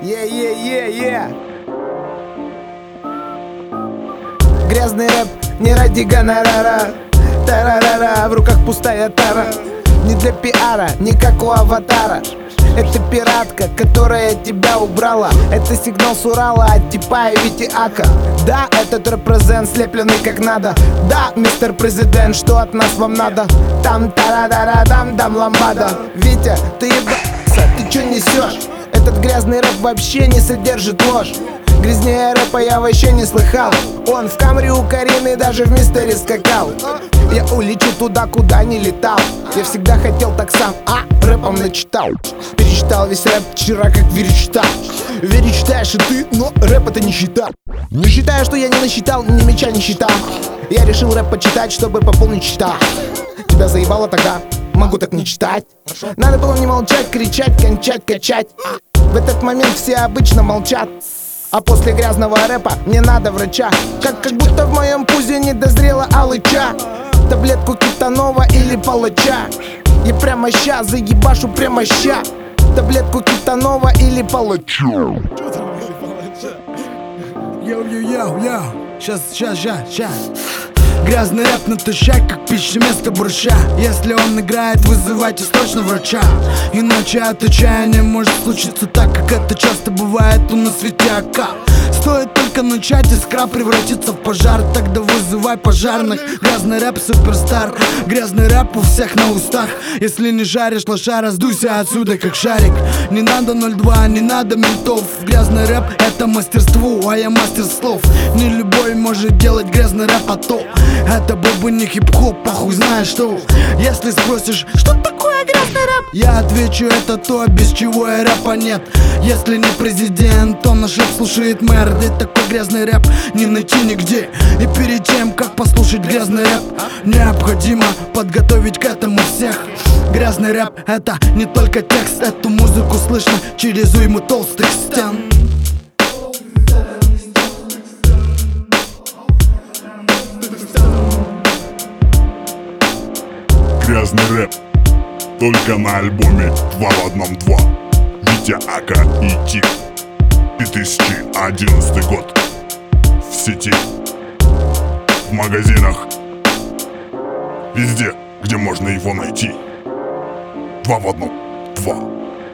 Грязный рэп не ради гонорара. Тарарара, в руках пустая тара. Не для пиара, не как у Аватара. Это пиратка, которая тебя убрала. Это сигнал с Урала от Типа и Витиака. Да, этот репрезент слепленный как надо. Да, мистер президент, что от нас вам надо? Там тарадара, дам ламбада. Витя, ты ебаться, ты чё несешь? Этот грязный рэп вообще не содержит ложь. Грязнее рэпа я вообще не слыхал. Он в Камри у Карины даже в Мистере скакал. Я улечу туда, куда не летал. Я всегда хотел так сам, рэпом начитал. Перечитал весь рэп вчера, как веречитал. Веречитаешь и ты, но рэп это не считал. Не считаю, что я не насчитал, ни меча не считал. Я решил рэп почитать, чтобы пополнить счета. Тебя заебало тогда, могу так не читать. Надо было не молчать, кричать, кончать, качать. В этот момент все обычно молчат. А после грязного рэпа мне надо врача. Как будто в моем пузе не дозрела алыча. Таблетку кетанова или палача. Я прямо ща заебашу, прямо ща. Таблетку кетанова или палача. Йоу-йоу-йоу-йоу. Сейчас. Грязный рэп натощак, как пища место борща. Если он играет, вызывайте срочно врача. Иначе от отчаяния может случиться так, как это часто бывает у нас ветяка. Стоит только начать, искра превратится в пожар. Тогда вызывай пожарных. Грязный рэп суперстар. Грязный рэп у всех на устах. Если не жаришь лошара, сдуйся отсюда как шарик. Не надо 02, не надо ментов. Грязный рэп это мастерство, а я мастер слов. Не любой может делать грязный рэп, а то это был бы не хип-хоп, похуй знаешь что. Если спросишь, что такое грязный рэп, я отвечу, это то, без чего и рэпа нет. Если не президент, то наш рэп слушает мэр. Да такой грязный рэп не найти нигде. И перед тем, как послушать грязный рэп, необходимо подготовить к этому всех. Грязный рэп это не только текст, эту музыку слышно через уйму толстых стен. Грязный рэп только на альбоме 2 в одном 2. Витя Ака и Тик. 2011 год. В сети, в магазинах, везде, где можно его найти. 2 в одном 2.